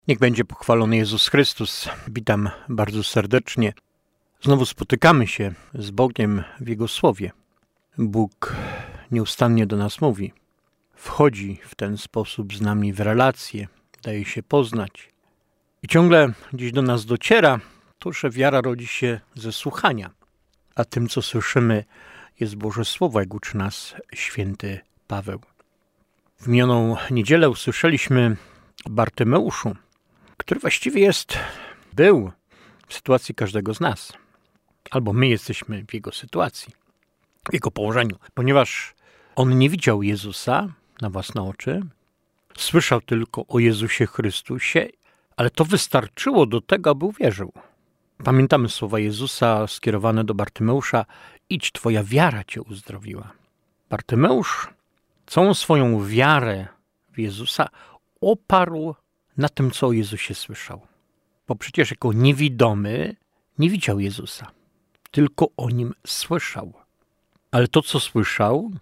Niech będzie pochwalony Jezus Chrystus. Witam bardzo serdecznie. Znowu spotykamy się z Bogiem w Jego Słowie. Bóg nieustannie do nas mówi. Wchodzi w ten sposób z nami w relacje, daje się poznać. I ciągle gdzieś do nas dociera to, że wiara rodzi się ze słuchania. A tym, co słyszymy, jest Boże Słowo, jak uczy nas święty Paweł. W minioną niedzielę usłyszeliśmy o Bartymeuszu, który właściwie był w sytuacji każdego z nas. Albo my jesteśmy w jego sytuacji, w jego położeniu. Ponieważ on nie widział Jezusa na własne oczy, słyszał tylko o Jezusie Chrystusie, ale to wystarczyło do tego, aby uwierzył. Pamiętamy słowa Jezusa skierowane do Bartymeusza: idź, twoja wiara cię uzdrowiła. Bartymeusz całą swoją wiarę w Jezusa oparł na tym, co o Jezusie słyszał. Bo przecież jako niewidomy nie widział Jezusa, tylko o Nim słyszał. Ale to, co słyszał,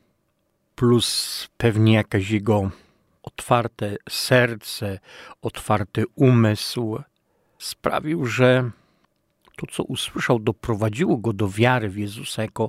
plus pewnie jakaś jego otwarte serce, otwarty umysł, sprawił, że to, co usłyszał, doprowadziło go do wiary w Jezusa jako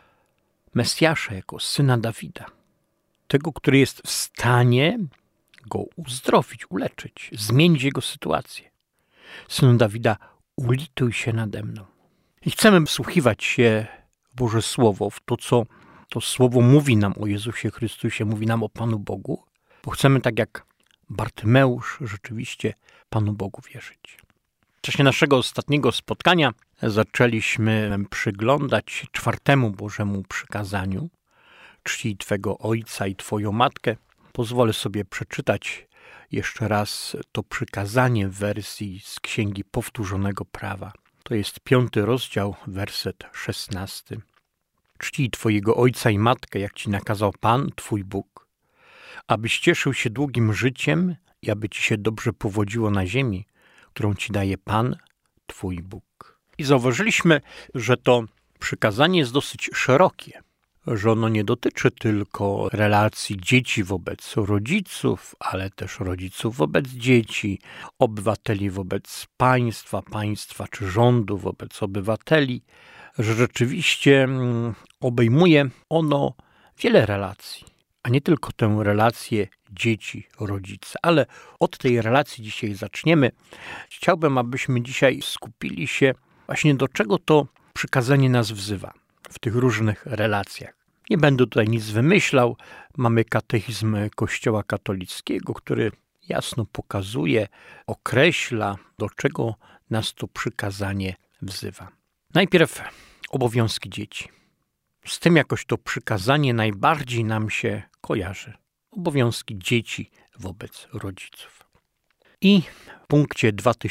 Mesjasza, jako Syna Dawida. Tego, który jest w stanie go uzdrowić, uleczyć, zmienić jego sytuację. Synu Dawida, ulituj się nade mną. I chcemy wsłuchiwać się w Boże Słowo, w to, co to Słowo mówi nam o Jezusie Chrystusie, mówi nam o Panu Bogu, bo chcemy tak jak Bartymeusz rzeczywiście Panu Bogu wierzyć. W czasie naszego ostatniego spotkania zaczęliśmy przyglądać 4. Bożemu przykazaniu: czcij Twego ojca i Twoją matkę. Pozwolę sobie przeczytać jeszcze raz to przykazanie w wersji z Księgi Powtórzonego Prawa. To jest 5. rozdział, werset 16. Czcij Twojego ojca i matkę, jak Ci nakazał Pan, Twój Bóg, abyś cieszył się długim życiem i aby Ci się dobrze powodziło na ziemi, którą Ci daje Pan, Twój Bóg. I zauważyliśmy, że to przykazanie jest dosyć szerokie, że ono nie dotyczy tylko relacji dzieci wobec rodziców, ale też rodziców wobec dzieci, obywateli wobec państwa czy rządu wobec obywateli, że rzeczywiście obejmuje ono wiele relacji, a nie tylko tę relację dzieci-rodzice. Ale od tej relacji dzisiaj zaczniemy. Chciałbym, abyśmy dzisiaj skupili się właśnie, do czego to przykazanie nas wzywa w tych różnych relacjach. Nie będę tutaj nic wymyślał. Mamy katechizm Kościoła katolickiego, który jasno pokazuje, określa, do czego nas to przykazanie wzywa. Najpierw obowiązki dzieci. Z tym jakoś to przykazanie najbardziej nam się kojarzy. Obowiązki dzieci wobec rodziców. I w punkcie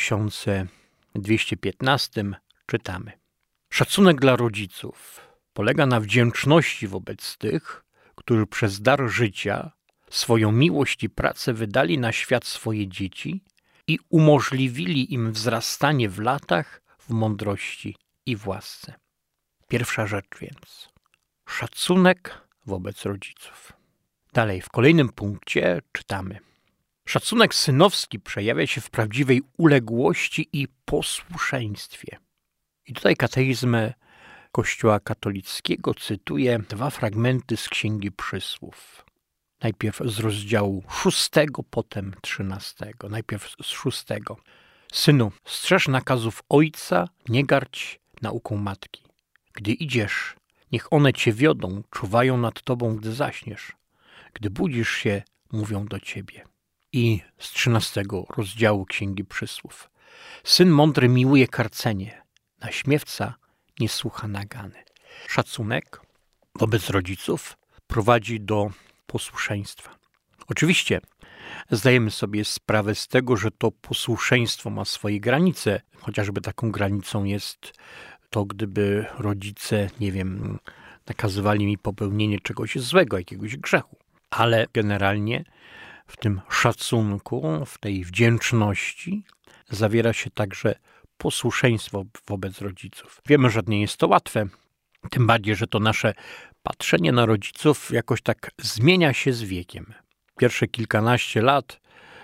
2215 czytamy: szacunek dla rodziców polega na wdzięczności wobec tych, którzy przez dar życia, swoją miłość i pracę wydali na świat swoje dzieci i umożliwili im wzrastanie w latach, w mądrości i w łasce. Pierwsza rzecz więc: szacunek wobec rodziców. Dalej, w kolejnym punkcie czytamy: szacunek synowski przejawia się w prawdziwej uległości i posłuszeństwie. I tutaj katechizm Kościoła katolickiego cytuje 2 fragmenty z Księgi Przysłów. Najpierw z rozdziału 6, potem 13. Najpierw z 6. Synu, strzeż nakazów ojca, nie gardź nauką matki. Gdy idziesz, niech one cię wiodą, czuwają nad tobą, gdy zaśniesz. Gdy budzisz się, mówią do ciebie. I z 13 rozdziału Księgi Przysłów. Syn mądry miłuje karcenie, naśmiewca nie słucha nagany. Szacunek wobec rodziców prowadzi do posłuszeństwa. Oczywiście zdajemy sobie sprawę z tego, że to posłuszeństwo ma swoje granice. Chociażby taką granicą jest to, gdyby rodzice, nakazywali mi popełnienie czegoś złego, jakiegoś grzechu. Ale generalnie w tym szacunku, w tej wdzięczności zawiera się także posłuszeństwo wobec rodziców. Wiemy, że nie jest to łatwe, tym bardziej, że to nasze patrzenie na rodziców jakoś tak zmienia się z wiekiem. Pierwsze kilkanaście lat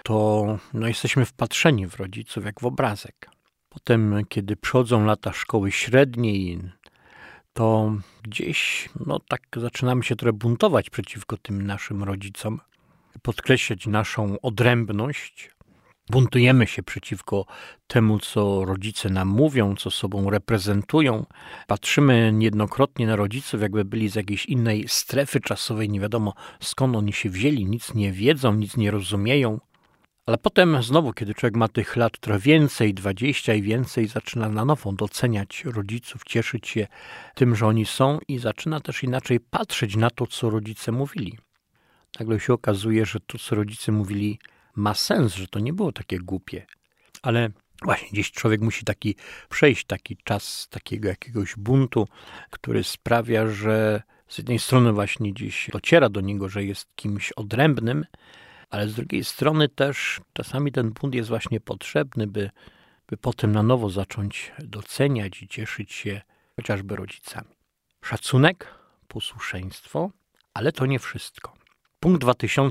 to jesteśmy wpatrzeni w rodziców jak w obrazek. Potem, kiedy przychodzą lata szkoły średniej, to gdzieś tak zaczynamy się trochę buntować przeciwko tym naszym rodzicom, podkreślać naszą odrębność. Buntujemy się przeciwko temu, co rodzice nam mówią, co sobą reprezentują. Patrzymy niejednokrotnie na rodziców, jakby byli z jakiejś innej strefy czasowej, nie wiadomo skąd oni się wzięli, nic nie wiedzą, nic nie rozumieją. Ale potem znowu, kiedy człowiek ma tych lat trochę więcej, 20 i więcej, zaczyna na nowo doceniać rodziców, cieszyć się tym, że oni są i zaczyna też inaczej patrzeć na to, co rodzice mówili. Nagle się okazuje, że to, co rodzice mówili, ma sens, że to nie było takie głupie. Ale właśnie gdzieś człowiek musi przejść taki czas takiego jakiegoś buntu, który sprawia, że z jednej strony właśnie gdzieś dociera do niego, że jest kimś odrębnym, ale z drugiej strony też czasami ten bunt jest właśnie potrzebny, by potem na nowo zacząć doceniać i cieszyć się chociażby rodzicami. Szacunek, posłuszeństwo, ale to nie wszystko. Punkt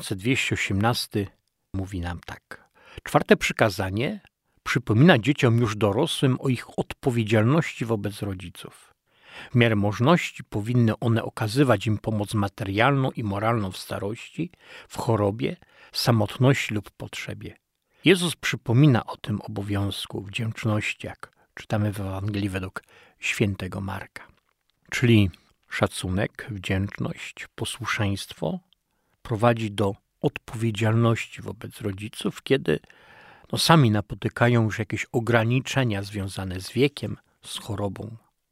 2218 mówi nam tak. 4. przykazanie przypomina dzieciom już dorosłym o ich odpowiedzialności wobec rodziców. W miarę możliwości powinny one okazywać im pomoc materialną i moralną w starości, w chorobie, samotności lub potrzebie. Jezus przypomina o tym obowiązku wdzięczności, jak czytamy w Ewangelii według świętego Marka. Czyli szacunek, wdzięczność, posłuszeństwo prowadzi do odpowiedzialności wobec rodziców, kiedy sami napotykają już jakieś ograniczenia związane z wiekiem, z chorobą.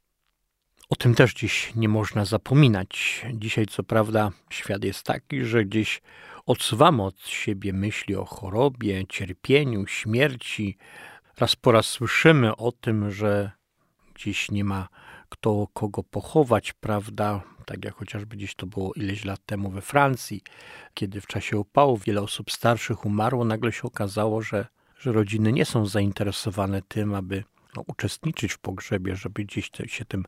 O tym też dziś nie można zapominać. Dzisiaj co prawda świat jest taki, że gdzieś odsuwamy od siebie myśli o chorobie, cierpieniu, śmierci. Raz po raz słyszymy o tym, że gdzieś nie ma kto kogo pochować, prawda? Tak jak chociażby gdzieś to było ileś lat temu we Francji, kiedy w czasie upałów wiele osób starszych umarło, nagle się okazało, że rodziny nie są zainteresowane tym, aby uczestniczyć w pogrzebie, żeby gdzieś się tym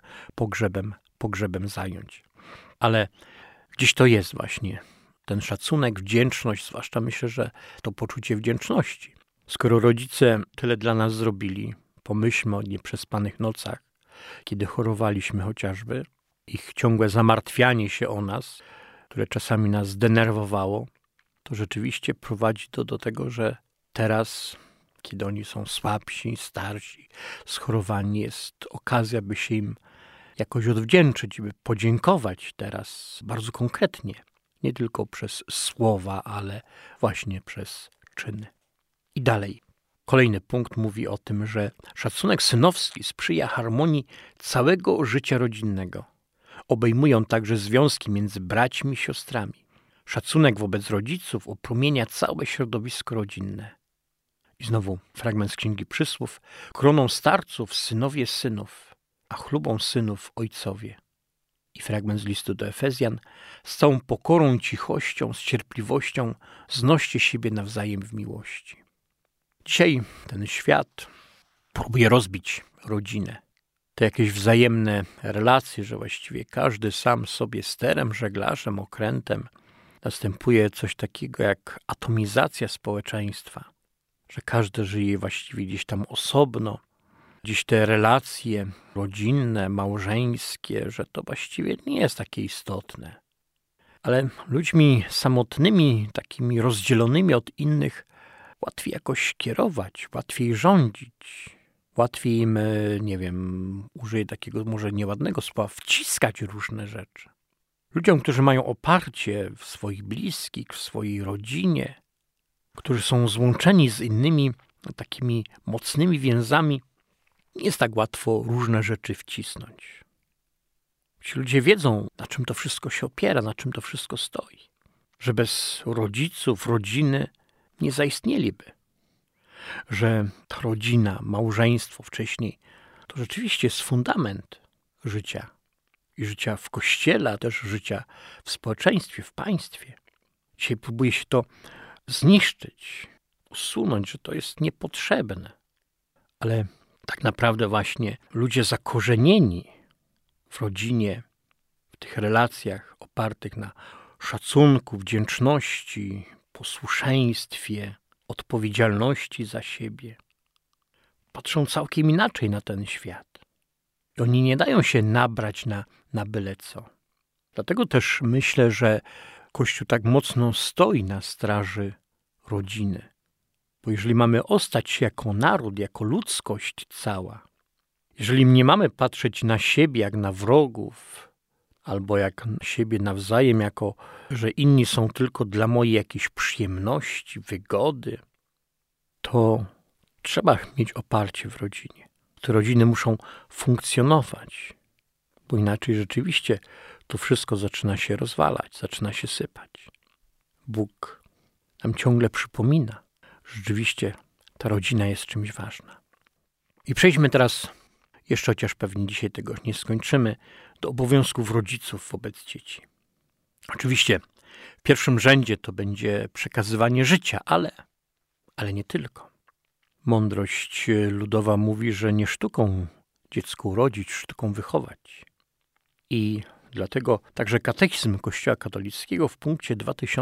pogrzebem zająć. Ale gdzieś to jest właśnie ten szacunek, wdzięczność, zwłaszcza myślę, że to poczucie wdzięczności. Skoro rodzice tyle dla nas zrobili, pomyślmy o nieprzespanych nocach, kiedy chorowaliśmy chociażby, ich ciągłe zamartwianie się o nas, które czasami nas denerwowało, to rzeczywiście prowadzi to do tego, że teraz, kiedy oni są słabsi, starsi, schorowani, jest okazja, by się im jakoś odwdzięczyć, by podziękować teraz bardzo konkretnie. Nie tylko przez słowa, ale właśnie przez czyny. I dalej. Kolejny punkt mówi o tym, że szacunek synowski sprzyja harmonii całego życia rodzinnego. Obejmują także związki między braćmi i siostrami. Szacunek wobec rodziców oprómienia całe środowisko rodzinne. I znowu fragment z Księgi Przysłów. Kroną starców synowie synów, a chlubą synów ojcowie. I fragment z listu do Efezjan. Z całą pokorą, cichością, z cierpliwością znoście siebie nawzajem w miłości. Dzisiaj ten świat próbuje rozbić rodzinę. Te jakieś wzajemne relacje, że właściwie każdy sam sobie sterem, żeglarzem, okrętem. Następuje coś takiego jak atomizacja społeczeństwa, że każdy żyje właściwie gdzieś tam osobno. Dziś te relacje rodzinne, małżeńskie, że to właściwie nie jest takie istotne. Ale ludźmi samotnymi, takimi rozdzielonymi od innych, łatwiej jakoś kierować, łatwiej rządzić, łatwiej im, użyję takiego może nieładnego słowa, wciskać różne rzeczy. Ludziom, którzy mają oparcie w swoich bliskich, w swojej rodzinie, którzy są złączeni z innymi takimi mocnymi więzami, nie jest tak łatwo różne rzeczy wcisnąć. Ci ludzie wiedzą, na czym to wszystko się opiera, na czym to wszystko stoi. Że bez rodziców, rodziny nie zaistnieliby. Że ta rodzina, małżeństwo wcześniej, to rzeczywiście jest fundament życia. I życia w kościele, a też życia w społeczeństwie, w państwie. Dzisiaj próbuje się to zniszczyć, usunąć, że to jest niepotrzebne. Ale tak naprawdę właśnie ludzie zakorzenieni w rodzinie, w tych relacjach opartych na szacunku, wdzięczności, posłuszeństwie, odpowiedzialności za siebie. Patrzą całkiem inaczej na ten świat. I oni nie dają się nabrać na byle co. Dlatego też myślę, że Kościół tak mocno stoi na straży rodziny. Bo jeżeli mamy ostać się jako naród, jako ludzkość cała, jeżeli nie mamy patrzeć na siebie jak na wrogów, albo jak na siebie nawzajem, jako że inni są tylko dla mojej jakiejś przyjemności, wygody, to trzeba mieć oparcie w rodzinie. Te rodziny muszą funkcjonować, bo inaczej rzeczywiście to wszystko zaczyna się rozwalać, zaczyna się sypać. Bóg nam ciągle przypomina, że rzeczywiście ta rodzina jest czymś ważna. I przejdźmy teraz, jeszcze chociaż pewnie dzisiaj tego nie skończymy, do obowiązków rodziców wobec dzieci. Oczywiście w pierwszym rzędzie to będzie przekazywanie życia, ale nie tylko. Mądrość ludowa mówi, że nie sztuką dziecko urodzić, sztuką wychować. I dlatego także katechizm Kościoła katolickiego w punkcie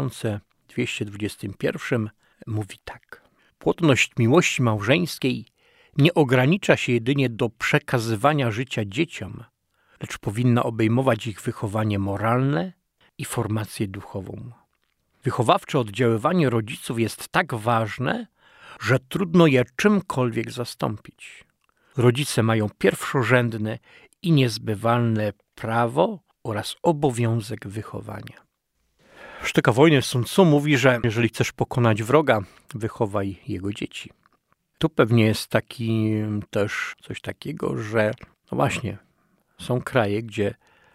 2221 mówi tak. Płodność miłości małżeńskiej nie ogranicza się jedynie do przekazywania życia dzieciom, lecz powinna obejmować ich wychowanie moralne i formację duchową. Wychowawcze oddziaływanie rodziców jest tak ważne, że trudno je czymkolwiek zastąpić. Rodzice mają pierwszorzędne i niezbywalne prawo oraz obowiązek wychowania. Sztuka wojny Sun Tzu mówi, że jeżeli chcesz pokonać wroga, wychowaj jego dzieci. Tu pewnie jest taki też coś takiego, że no właśnie, są kraje, gdzie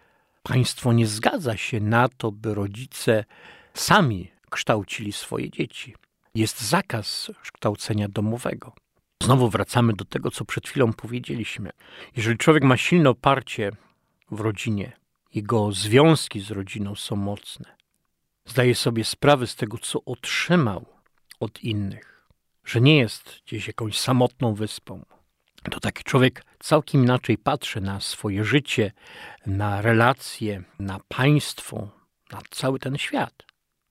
państwo nie zgadza się na to, by rodzice sami kształcili swoje dzieci. Jest zakaz kształcenia domowego. Znowu wracamy do tego, co przed chwilą powiedzieliśmy. Jeżeli człowiek ma silne oparcie w rodzinie, jego związki z rodziną są mocne, zdaje sobie sprawę z tego, co otrzymał od innych, że nie jest gdzieś jakąś samotną wyspą, to taki człowiek całkiem inaczej patrzy na swoje życie, na relacje, na państwo, na cały ten świat.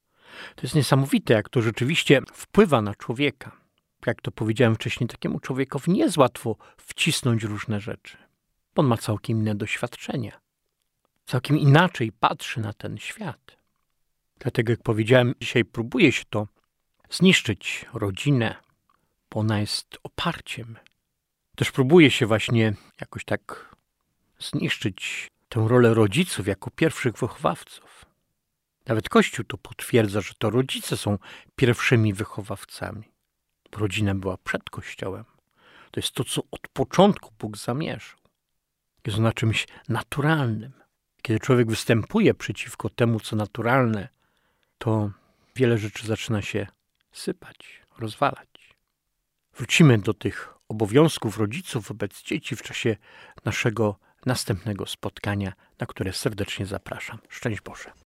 To jest niesamowite, jak to rzeczywiście wpływa na człowieka. Jak to powiedziałem wcześniej, takiemu człowiekowi nie jest łatwo wcisnąć różne rzeczy. On ma całkiem inne doświadczenia. Całkiem inaczej patrzy na ten świat. Dlatego, jak powiedziałem, dzisiaj próbuje się to zniszczyć rodzinę, bo ona jest oparciem. Też próbuje się właśnie jakoś tak zniszczyć tę rolę rodziców jako pierwszych wychowawców. Nawet Kościół to potwierdza, że to rodzice są pierwszymi wychowawcami. Bo rodzina była przed Kościołem. To jest to, co od początku Bóg zamierzył. Jest ona czymś naturalnym. Kiedy człowiek występuje przeciwko temu, co naturalne, to wiele rzeczy zaczyna się sypać, rozwalać. Wrócimy do tych obowiązków rodziców wobec dzieci w czasie naszego następnego spotkania, na które serdecznie zapraszam. Szczęść Boże.